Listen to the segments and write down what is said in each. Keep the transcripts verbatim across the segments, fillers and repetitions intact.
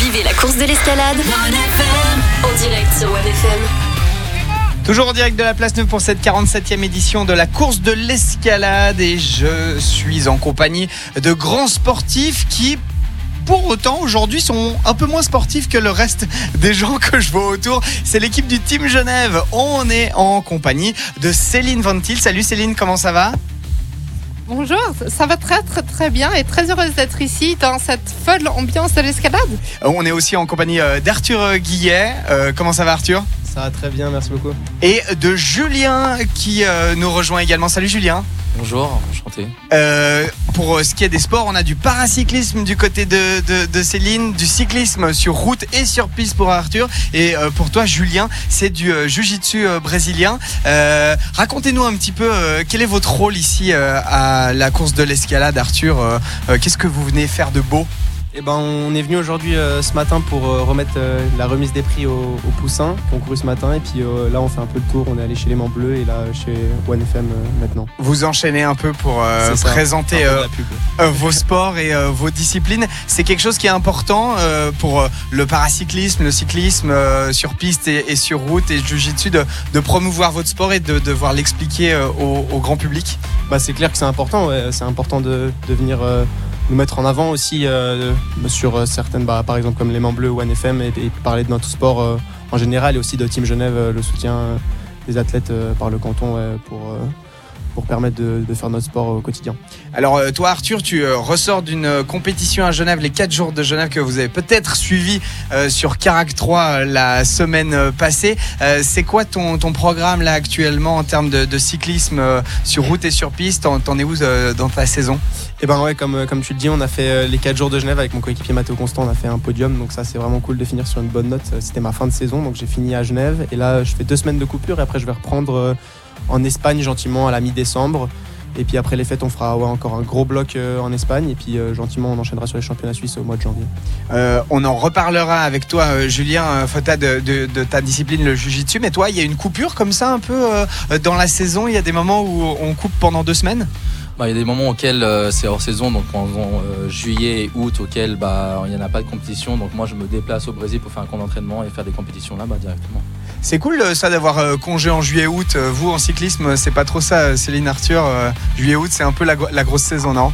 Vivez la course de l'escalade en direct sur One F M. Toujours en direct de la Place Neuve pour cette quarante-septième édition de la course de l'escalade et je suis en compagnie de grands sportifs qui, pour autant, aujourd'hui sont un peu moins sportifs que le reste des gens que je vois autour. C'est l'équipe du Team Genève. On est en compagnie de Céline Van Til. Salut Céline, comment ça va ? Bonjour, ça va très très très bien et très heureuse d'être ici dans cette folle ambiance de l'escalade. On est aussi en compagnie d'Arthur Guillet. Euh, comment ça va Arthur ? Ça va très bien, merci beaucoup. Et de Julien qui euh, nous rejoint également. Salut Julien. Bonjour, enchanté. Euh, pour ce qui est des sports, on a du paracyclisme du côté de, de, de Céline, du cyclisme sur route et sur piste pour Arthur. Et euh, pour toi, Julien, c'est du euh, jiu-jitsu euh, brésilien. Euh, racontez-nous un petit peu euh, quel est votre rôle ici euh, à la course de l'escalade, Arthur. Euh, euh, qu'est-ce que vous venez faire de beau ? Eh ben, on est venu aujourd'hui euh, ce matin pour euh, remettre euh, la remise des prix aux, aux poussins qui ont couru ce matin. Et puis euh, là, on fait un peu le tour. On est allé chez les Mans Bleus et là, chez One F M euh, maintenant. Vous enchaînez un peu pour euh, ça, présenter euh, euh, vos sports et euh, vos disciplines. C'est quelque chose qui est important euh, pour euh, le paracyclisme, le cyclisme euh, sur piste et, et sur route et jiu-jitsu de, de promouvoir votre sport et de devoir l'expliquer euh, au, au grand public. Bah, c'est clair que c'est important. Ouais. C'est important de, de venir... Euh, nous mettre en avant aussi euh, sur certaines, bah, par exemple comme les Mans Bleus ou One F M et, et parler de notre sport euh, en général et aussi de Team Genève, euh, le soutien euh, des athlètes euh, par le canton ouais, pour, euh, pour permettre de, de faire notre sport au quotidien. Alors toi Arthur, tu euh, ressors d'une euh, compétition à Genève, les quatre jours de Genève que vous avez peut-être suivi euh, sur Carac trois euh, la semaine euh, passée. Euh, c'est quoi ton, ton programme là actuellement en termes de, de cyclisme euh, sur route et sur piste ? T'en, t'en es où euh, dans ta saison ? Et ben ouais, comme, comme tu le dis, on a fait les quatre jours de Genève avec mon coéquipier Mathéo Constant, on a fait un podium, donc ça c'est vraiment cool de finir sur une bonne note. C'était ma fin de saison, donc j'ai fini à Genève et là je fais deux semaines de coupure et après je vais reprendre en Espagne gentiment à la mi-décembre. Et puis après les fêtes, on fera ouais, encore un gros bloc euh, en Espagne. Et puis euh, gentiment, on enchaînera sur les championnats suisses au mois de janvier. Euh, on en reparlera avec toi, euh, Julien euh, Fota, de, de, de ta discipline, le jiu-jitsu. Mais toi, il y a une coupure comme ça un peu euh, dans la saison. Il y a des moments où on coupe pendant deux semaines ? Bah, il y a des moments auxquels euh, c'est hors saison, donc pendant euh, juillet et août, auxquels bah, il n'y en a pas de compétition. Donc moi, je me déplace au Brésil pour faire un camp d'entraînement et faire des compétitions là-bas directement. C'est cool ça d'avoir euh, congé en juillet-août. Vous en cyclisme, c'est pas trop ça, Céline, Arthur. Euh, juillet-août, c'est un peu la, la grosse saison, non ?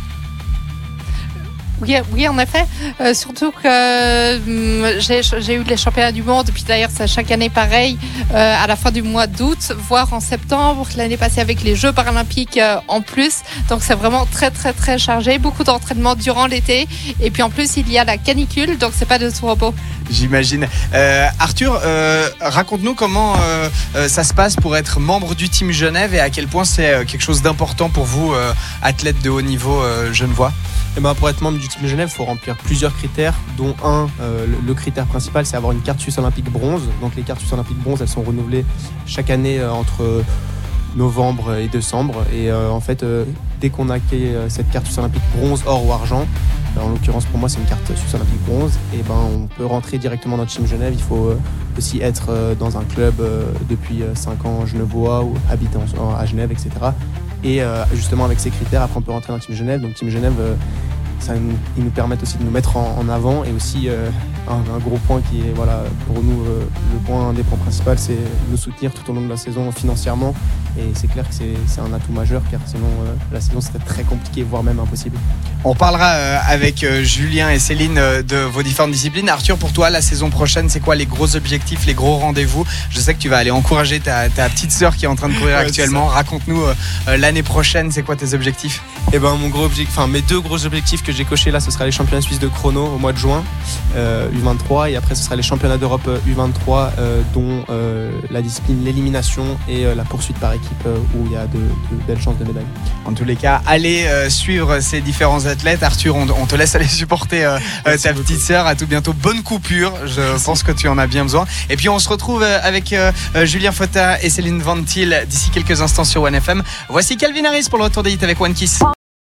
Oui, oui, en effet. Euh, surtout que euh, j'ai, j'ai eu les championnats du monde, et puis d'ailleurs c'est chaque année pareil, euh, à la fin du mois d'août, voire en septembre, l'année passée avec les Jeux paralympiques euh, en plus. Donc c'est vraiment très très très chargé, beaucoup d'entraînement durant l'été, et puis en plus il y a la canicule, donc c'est pas de tout repos. J'imagine. Euh, Arthur, euh, raconte-nous comment euh, euh, ça se passe pour être membre du Team Genève et à quel point c'est euh, quelque chose d'important pour vous, euh, athlète de haut niveau euh, genevois. Et ben pour être membre du Team Genève, il faut remplir plusieurs critères, dont un, euh, le, le critère principal, c'est avoir une carte suisse olympique bronze. Donc les cartes suisse olympique bronze, elles sont renouvelées chaque année euh, entre novembre et décembre. Et euh, en fait, euh, dès qu'on a acquis euh, cette carte suisse olympique bronze, or ou argent, euh, en l'occurrence pour moi c'est une carte suisse olympique bronze, et ben on peut rentrer directement dans le Team Genève. Il faut euh, aussi être euh, dans un club euh, depuis euh, cinq ans genevois ou habiter en, à Genève, et cetera. Et euh, justement avec ces critères, après on peut rentrer dans le Team Genève. Donc Team Genève, euh, ça nous, ils nous permettent aussi de nous mettre en, en avant, et aussi euh, un, un gros point qui est voilà, pour nous euh, le point, un des points principaux, c'est nous soutenir tout au long de la saison financièrement. Et c'est clair que c'est, c'est un atout majeur, car sinon euh, la saison serait très compliquée, voire même impossible. On parlera euh, avec euh, Julien et Céline euh, de vos différentes disciplines. Arthur, pour toi, la saison prochaine, c'est quoi les gros objectifs, les gros rendez-vous ? Je sais que tu vas aller encourager ta, ta petite sœur qui est en train de courir ouais, actuellement. Raconte-nous euh, euh, l'année prochaine, c'est quoi tes objectifs ? Et ben mon gros objectif, enfin mes deux gros objectifs que j'ai cochés là, ce sera les championnats suisses de chrono au mois de juin, euh, U vingt-trois, et après ce sera les championnats d'Europe U vingt-trois, euh, dont euh, la discipline l'élimination et euh, la poursuite par équipe, euh, où il y a de, de belles chances de médailles. En tous les cas, allez euh, suivre ces différents athlètes. Arthur, on, on te laisse aller supporter euh, ta beaucoup. petite sœur. À tout bientôt. Bonne coupure. Je Merci. pense que tu en as bien besoin. Et puis on se retrouve avec euh, Julien Fota et Céline Van Til d'ici quelques instants sur One F M. Voici Calvin Harris pour le retour des hits avec One Kiss.